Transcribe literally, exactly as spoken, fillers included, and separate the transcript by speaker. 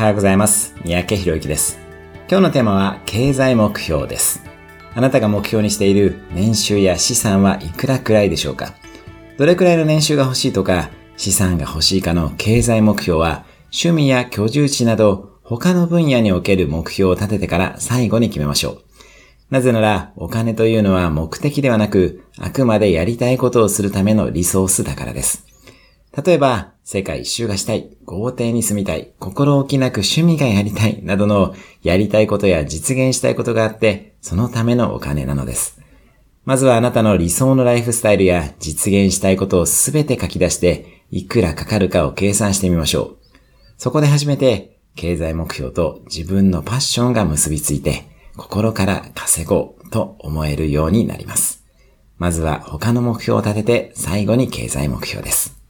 Speaker 1: はようございます。三宅宏之です。今日のテーマは経済目標です。あなたが目標にしている年収や資産はいくらくらいでしょうか？どれくらいの年収が欲しいとか資産が欲しいかの経済目標は趣味や居住地など他の分野における目標を立ててから最後に決めましょう。なぜならお金というのは目的ではなくあくまでやりたいことをするためのリソースだからです。例えば世界一周がしたい、豪邸に住みたい、心置きなく趣味がやりたいなどのやりたいことや実現したいことがあってそのためのお金なのです。まずはあなたの理想のライフスタイルや実現したいことをすべて書き出していくらかかるかを計算してみましょう。そこで初めて経済目標と自分のパッションが結びついて心から稼ごうと思えるようになります。まずは他の目標を立てて最後に経済目標です。